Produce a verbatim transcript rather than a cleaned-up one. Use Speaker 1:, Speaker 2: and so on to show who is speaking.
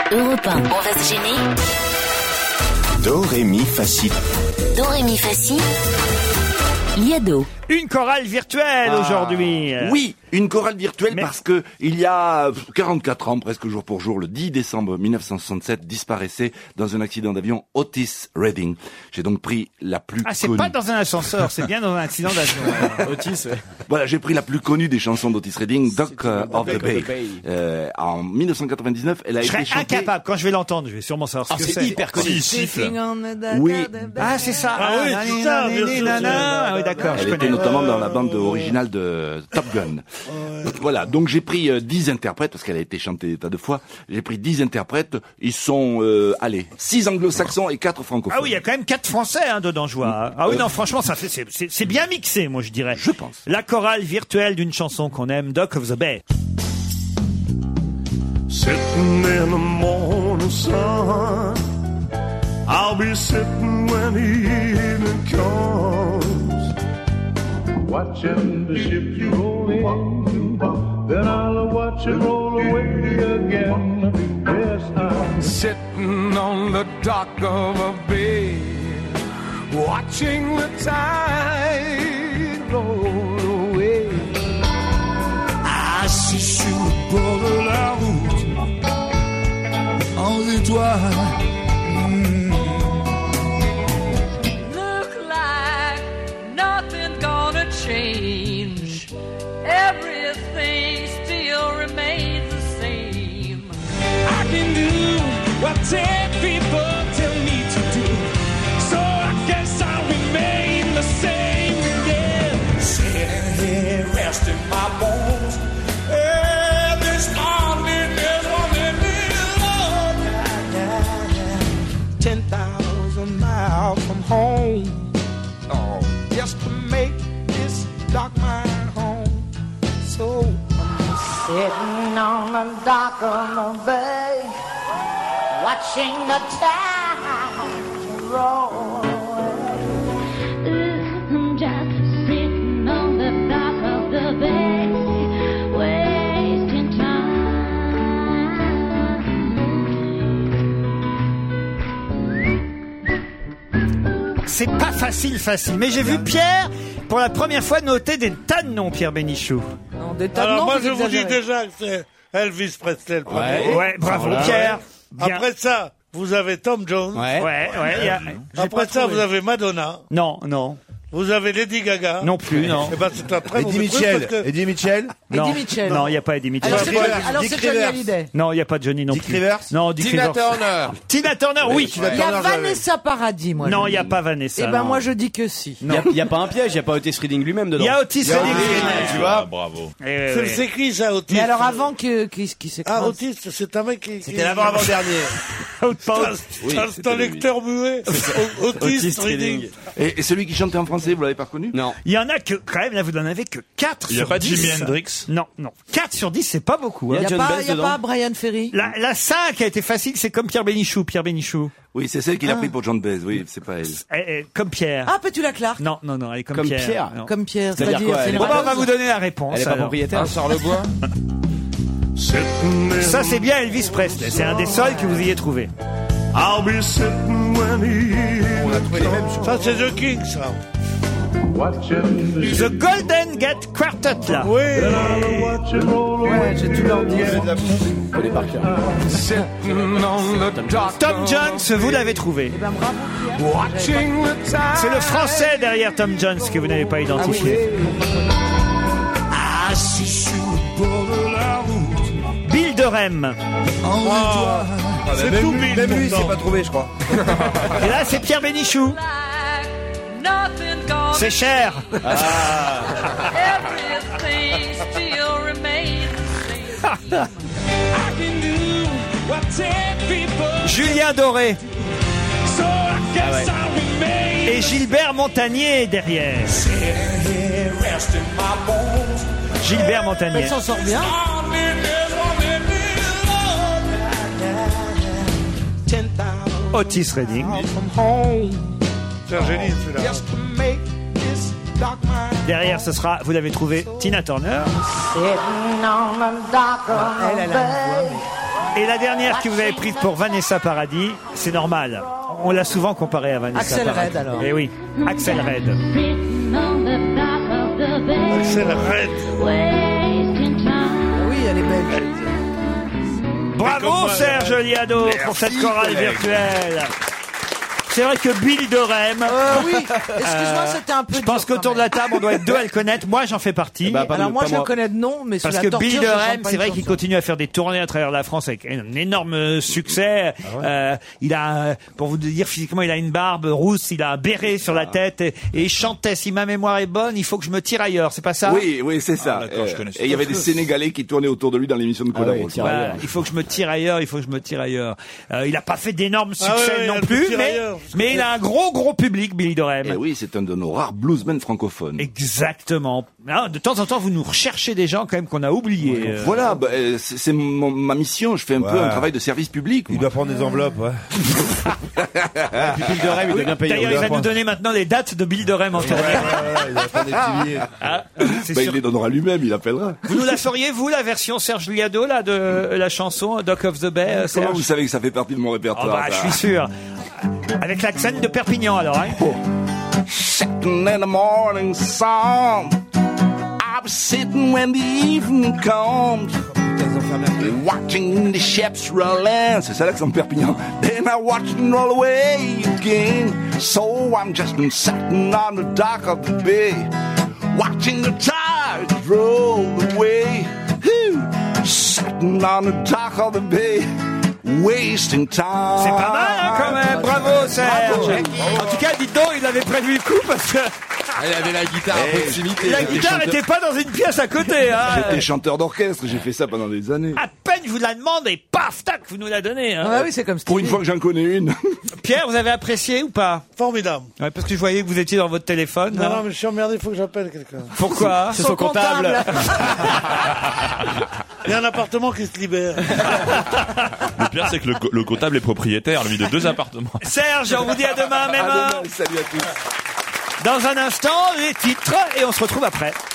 Speaker 1: Europe un, on va se gêner.
Speaker 2: Do, ré, mi, fa, si.
Speaker 1: Do, ré, mi, fa, si. Liado.
Speaker 3: Une chorale virtuelle ah, aujourd'hui.
Speaker 4: Oui, une chorale virtuelle
Speaker 3: Mais...
Speaker 4: parce que il y a quarante-quatre ans, presque jour pour jour, le dix décembre mille neuf cent soixante-sept, disparaissait dans un accident d'avion Otis Redding. J'ai donc pris la plus
Speaker 3: ah, c'est
Speaker 4: connue.
Speaker 3: pas dans un ascenseur, c'est bien dans un accident d'avion.
Speaker 4: Otis, ouais. Voilà, j'ai pris la plus connue des chansons d'Otis Redding, Dock uh, of the Bay. Bay. Euh, en mille neuf cent quatre-vingt-dix-neuf, elle a
Speaker 3: je
Speaker 4: été
Speaker 3: serais
Speaker 4: chantée...
Speaker 3: incapable, quand je vais l'entendre, je vais sûrement savoir ce
Speaker 5: ah,
Speaker 3: que
Speaker 5: c'est.
Speaker 3: c'est.
Speaker 5: hyper connu.
Speaker 4: Oui.
Speaker 3: Ah, c'est ça.
Speaker 6: Ah, oui, c'est ça.
Speaker 3: Ah oui, d'accord.
Speaker 4: Elle était notamment dans la bande originale de Top Gun. Voilà, donc j'ai pris euh, dix interprètes, parce qu'elle a été chantée des tas de fois, j'ai pris dix interprètes, ils sont, euh, allez, six anglo-saxons et quatre francophones.
Speaker 3: Ah oui, il y a quand même quatre français hein, dedans, je vois. Ah oui, non, franchement, ça fait, c'est, c'est, c'est bien mixé, moi je dirais.
Speaker 4: Je pense.
Speaker 3: La chorale virtuelle d'une chanson qu'on aime, Dock of the Bay.
Speaker 6: Sitting in the morning sun, I'll be sitting when the evening comes, watching the ship roll in, then I'll watch it roll away again. Yes, I'm sitting on the dock of a bay, watching the tide roll away. Assis sur le bord de la route, en étoile. Mm.
Speaker 7: Look like nothing's gonna change. Everything still remains the same.
Speaker 6: I can do what ten people tell me to do, so I guess I'll remain the same again. Sitting here resting my bones, and this loneliness won't let me alone. Ten thousand miles from home, oh, just to make this dock my home. So I'm
Speaker 8: sitting on the dock of the bay, watching the tide roll away.
Speaker 9: I'm just sitting on the dock of the bay, wasting time.
Speaker 3: C'est pas facile, facile. Mais j'ai vu Pierre, pour la première fois, noter des tas de noms, Pierre Bénichou.
Speaker 10: Non, des tas de
Speaker 6: Alors
Speaker 10: noms,
Speaker 6: moi
Speaker 10: vous
Speaker 6: je vous dis
Speaker 10: exagérez.
Speaker 6: déjà que c'est Elvis Presley le premier.
Speaker 3: Ouais, ouais bravo
Speaker 6: Voilà.
Speaker 3: Pierre. Bien.
Speaker 6: Après ça, vous avez Tom Jones.
Speaker 3: Ouais, ouais. ouais y a...
Speaker 6: Après ça, vous avez Madonna.
Speaker 3: Non, non.
Speaker 6: Vous avez Lady Gaga.
Speaker 3: Non plus, non.
Speaker 6: Eh ben, c'est un très
Speaker 5: Eddie
Speaker 6: mauvais truc
Speaker 5: Mitchell.
Speaker 6: parce que...
Speaker 5: Eddie Mitchell.
Speaker 3: Non,
Speaker 10: Eddie Mitchell.
Speaker 3: non, il n'y a pas Eddie Mitchell.
Speaker 10: Alors c'est,
Speaker 5: Dick
Speaker 10: Johnny-
Speaker 5: Rivers.
Speaker 10: alors
Speaker 5: Dick
Speaker 10: c'est Johnny
Speaker 5: Rivers.
Speaker 10: Hallyday.
Speaker 3: Non, il n'y a pas Johnny non
Speaker 5: Dick
Speaker 3: plus.
Speaker 5: Rivers.
Speaker 3: Non, Dick
Speaker 5: Tina
Speaker 3: Rivers.
Speaker 5: Turner.
Speaker 3: Tina Turner, oui.
Speaker 5: Tina
Speaker 10: Il y a
Speaker 5: Turner, j'avais.
Speaker 10: Vanessa Paradis, moi.
Speaker 3: Non,
Speaker 10: je
Speaker 3: il n'y a
Speaker 10: dis.
Speaker 3: pas Vanessa.
Speaker 10: Eh ben
Speaker 3: non.
Speaker 10: moi je dis que si.
Speaker 3: Non.
Speaker 11: Il n'y a, a pas un piège, il n'y a pas Otis Redding lui-même dedans.
Speaker 3: Il y a Otis Redding.
Speaker 5: Tu vois.
Speaker 12: Bravo.
Speaker 3: Eh, ouais,
Speaker 6: C'est
Speaker 3: ouais.
Speaker 6: c'est qui ça, Otis?
Speaker 10: Mais alors avant que qui, qui s'écrase.
Speaker 6: Ah, Otis, c'est un mec qui...
Speaker 5: C'était l'avant-avant-dernier.
Speaker 3: Pas-
Speaker 6: C'est un- c'est un lecteur muet. O- Otis Redding.
Speaker 4: Et, et celui qui chantait en français, vous l'avez pas reconnu?
Speaker 11: Non.
Speaker 3: Il y en a que, quand même, là, vous n'en avez que quatre
Speaker 12: Il n'y a
Speaker 3: sur
Speaker 12: pas
Speaker 3: dix.
Speaker 12: Jimi Hendrix?
Speaker 3: Non, non. quatre sur dix, c'est pas beaucoup.
Speaker 10: Il
Speaker 3: Hein.
Speaker 10: y a
Speaker 11: John
Speaker 10: pas,
Speaker 11: Baez
Speaker 10: il y a
Speaker 11: dedans.
Speaker 10: pas Brian Ferry.
Speaker 3: La, la cinq a été facile, c'est comme Pierre Bénichou. Pierre Bénichou.
Speaker 4: Oui, c'est celle qu'il a pris pour John Baez, oui, c'est pas elle.
Speaker 3: Eh, eh, comme Pierre.
Speaker 10: Ah, Petula Clark.
Speaker 3: Non, non, non, elle est comme,
Speaker 11: Comme
Speaker 3: Pierre.
Speaker 11: Pierre.
Speaker 3: Non.
Speaker 10: Comme Pierre.
Speaker 11: C'est-à-dire
Speaker 10: C'est-à-dire,
Speaker 11: quoi,
Speaker 10: c'est
Speaker 11: elle
Speaker 10: une
Speaker 11: est
Speaker 3: Bon, bah, on va
Speaker 10: rappeuse.
Speaker 3: vous donner la réponse.
Speaker 11: Elle est pas
Speaker 3: alors.
Speaker 11: propriétaire.
Speaker 5: Charlebois.
Speaker 3: Ça, c'est bien Elvis Presley. C'est un des seuls que vous ayez trouvé.
Speaker 6: I'll be sitting when the
Speaker 5: On a trouvé les mêmes. je crois.
Speaker 6: Ça, c'est The King, ça.
Speaker 3: The Golden Gate Quartet, là.
Speaker 6: Oui.
Speaker 10: Ouais, j'ai tout leur dit.
Speaker 5: On connaît par cœur.
Speaker 3: Tom Jones, vous l'avez trouvé.
Speaker 10: Ben bravo Pierre.
Speaker 3: C'est le français derrière Tom Jones que vous n'avez pas identifié.
Speaker 6: Assis sur le bord de la route.
Speaker 3: Bill Durham.
Speaker 6: Ah, c'est
Speaker 5: Même
Speaker 6: tout
Speaker 5: lui,
Speaker 6: Bill,
Speaker 5: même lui, il
Speaker 6: pourtant.
Speaker 5: s'est pas trouvé, je crois.
Speaker 3: Et là, c'est Pierre Bénichou.
Speaker 7: Nothing's gonna
Speaker 3: C'est cher.
Speaker 7: everything still remains the same.
Speaker 6: I can do what ten people
Speaker 3: Julien Doré.
Speaker 6: so I guess I'll remain.
Speaker 3: Et Gilbert Montagnier derrière.
Speaker 6: Here, resting my bones.
Speaker 3: Gilbert Montagnier.
Speaker 10: Elle s'en sort bien.
Speaker 3: Otis Redding.
Speaker 6: C'est un génie, celui-là.
Speaker 3: Derrière, ce sera, vous l'avez trouvé, Tina Turner.
Speaker 8: Sitting on the dock of
Speaker 10: Elle,
Speaker 8: the
Speaker 10: elle a une voix,
Speaker 8: bay.
Speaker 3: Et la dernière que vous avez prise pour Vanessa Paradis, c'est normal. On l'a souvent comparée à Vanessa
Speaker 10: Axel
Speaker 3: Paradis.
Speaker 10: Red, alors.
Speaker 3: Eh oui, Axel Red.
Speaker 10: Axel Red. Oui, elle est belle.
Speaker 3: Bravo Serge Liado pour cette chorale virtuelle. C'est vrai que Bill de Rem.
Speaker 10: Euh, oui, excuse-moi, c'était un peu.
Speaker 3: Je pense qu'autour de la table, on doit être deux à le connaître. Moi, j'en fais partie.
Speaker 10: Bah, Alors moi, je le connais de nom, mais sous
Speaker 3: Parce
Speaker 10: la
Speaker 3: que
Speaker 10: torture,
Speaker 3: Bill de
Speaker 10: je chante
Speaker 3: Rem,
Speaker 10: pas
Speaker 3: c'est
Speaker 10: une
Speaker 3: vrai
Speaker 10: chanson.
Speaker 3: qu'il continue à faire des tournées à travers la France avec un énorme succès. Euh, il a, pour vous dire physiquement, il a une barbe rousse, il a un béret sur la tête et, et il chantait. Si ma mémoire est bonne, il faut que je me tire ailleurs. C'est pas ça?
Speaker 4: Oui, oui, c'est ça.
Speaker 3: d'accord, je
Speaker 4: Euh,
Speaker 3: connais ça.
Speaker 4: et il y avait des Sénégalais qui tournaient autour de lui dans l'émission de Coda.
Speaker 3: Voilà, il faut que je me tire ailleurs, il faut que je me tire ailleurs. Euh, il a pas fait d'énormes
Speaker 4: Ah
Speaker 3: succès
Speaker 4: ouais, ouais,
Speaker 3: non
Speaker 4: elle peut
Speaker 3: plus,
Speaker 4: tirer
Speaker 3: mais,
Speaker 4: ailleurs, parce que-
Speaker 3: mais il a un gros gros public, Billy de Rem.
Speaker 4: Eh oui, c'est un de nos rares bluesmen francophones.
Speaker 3: Exactement. Ah, de temps en temps, vous nous recherchez des gens quand même qu'on a oubliés. Euh,
Speaker 4: Voilà, bah, euh, c'est c'est mon- ma mission. Je fais un peu
Speaker 5: Ouais.
Speaker 4: un travail de service public.
Speaker 5: Il doit prendre des enveloppes, ouais.
Speaker 11: Bill de Rem, il doit bien payer.
Speaker 3: D'ailleurs, il va nous donner maintenant les dates de Bill de Rem en tournée.
Speaker 5: Il doit prendre des petits billets.
Speaker 3: Ah, c'est
Speaker 4: Bah,
Speaker 3: sûr.
Speaker 4: il les donnera lui-même, il appellera.
Speaker 3: Vous nous la feriez, vous, la version Serge Liado, là, de la chanson Dock of the Bay, euh,
Speaker 4: Comment
Speaker 3: Serge?
Speaker 4: vous savez que ça fait partie de mon
Speaker 3: Ah
Speaker 4: répertoire
Speaker 3: bah,
Speaker 4: ça
Speaker 3: je suis sûr. Avec l'accent de Perpignan, alors, hein.
Speaker 4: Sitting in the morning sun, I'll be sitting when the evening comes, watching the ships roll in. C'est ça l'accent de Perpignan. Then I watch them roll away again. So I'm just been sitting on the dock of the bay, watching the tides roll away. Whew. Sitting on the dock of the bay, wasting time.
Speaker 3: C'est pas mal, hein, quand même. Bravo, Serge. En tout cas, dites donc, il avait prévu le coup parce que
Speaker 12: Il avait la guitare à proximité.
Speaker 3: la guitare n'était pas dans une pièce à côté, hein.
Speaker 4: J'étais chanteur d'orchestre, j'ai fait ça pendant des années.
Speaker 3: À peine je vous la demande et paf, tac, vous nous la donnez, hein.
Speaker 10: Ah oui, c'est comme ça.
Speaker 4: Pour une fois que j'en connais une.
Speaker 3: Pierre, vous avez apprécié ou pas?
Speaker 13: Formidable.
Speaker 3: Ouais, parce que je voyais que vous étiez dans votre téléphone.
Speaker 13: Non,
Speaker 3: là.
Speaker 13: non, mais je suis emmerdé, il faut que j'appelle quelqu'un.
Speaker 3: Pourquoi?
Speaker 11: C'est son comptable.
Speaker 13: Il y a un appartement qui se libère.
Speaker 14: Le pire, c'est que le, co- le comptable est propriétaire, lui, de deux appartements.
Speaker 3: Serge, on vous dit à demain, même
Speaker 4: À
Speaker 3: heure.
Speaker 4: demain, salut à tous.
Speaker 3: Dans un instant, les titres et on se retrouve après.